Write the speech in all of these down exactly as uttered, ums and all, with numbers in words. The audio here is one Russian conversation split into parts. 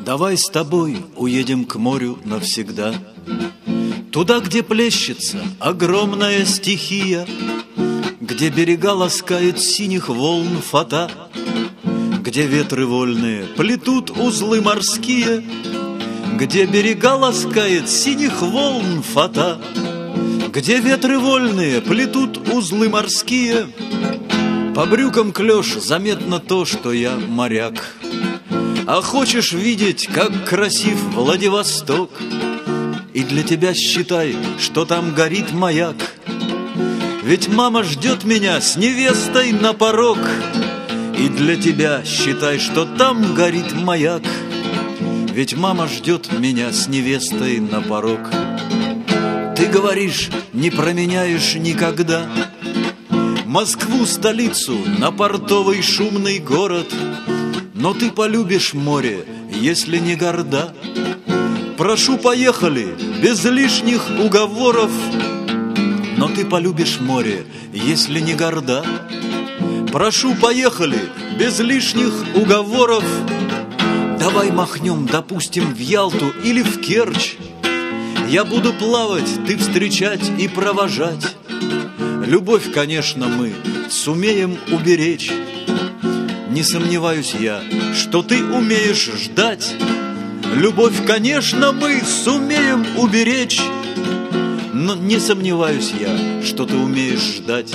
Давай с тобой уедем к морю навсегда, туда, где плещется огромная стихия, где берега ласкают синих волн фата, где ветры вольные плетут узлы морские, где берега ласкает синих волн фата, где ветры вольные плетут узлы морские. По брюкам клёш заметно то, что я моряк. А хочешь видеть, как красив Владивосток, и для тебя считай, что там горит маяк. Ведь мама ждет меня с невестой на порог, и для тебя считай, что там горит маяк. Ведь мама ждет меня с невестой на порог. Ты говоришь, не променяешь никогда Москву, столицу, на портовый шумный город, но ты полюбишь море, если не горда. Прошу, поехали, без лишних уговоров, но ты полюбишь море, если не горда. Прошу, поехали, без лишних уговоров. Давай махнем, допустим, в Ялту или в Керчь. Я буду плавать, ты встречать и провожать. Любовь, конечно, мы сумеем уберечь. Не сомневаюсь я, что ты умеешь ждать. Любовь, конечно, мы сумеем уберечь. Но не сомневаюсь я, что ты умеешь ждать.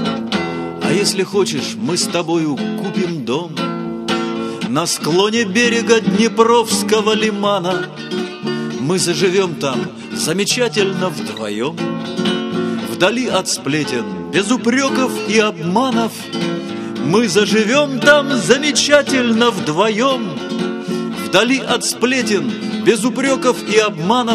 А если хочешь, мы с тобою купим дом на склоне берега Днепровского лимана. Мы заживем там замечательно вдвоем, вдали от сплетен, без упреков и обманов. Мы заживем там замечательно вдвоем, вдали от сплетен, без упреков и обманов.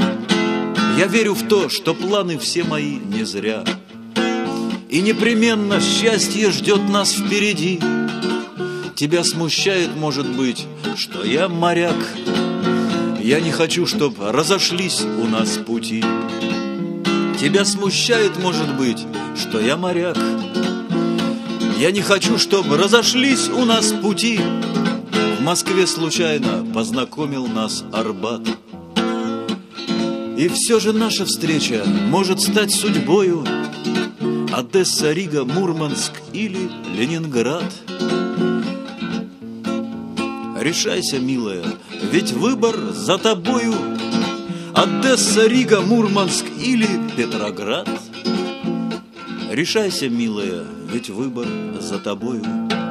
Я верю в то, что планы все мои не зря, и непременно счастье ждет нас впереди. Тебя смущает, может быть, что я моряк. Я не хочу, чтоб разошлись у нас пути. Тебя смущает, может быть, что я моряк. Я не хочу, чтоб разошлись у нас пути. В Москве случайно познакомил нас Арбат. И все же наша встреча может стать судьбою. Одесса, Рига, Мурманск или Ленинград. Решайся, милая, ведь выбор за тобою. Одесса, Рига, Мурманск или Петроград. Решайся, милая, ведь выбор за тобою.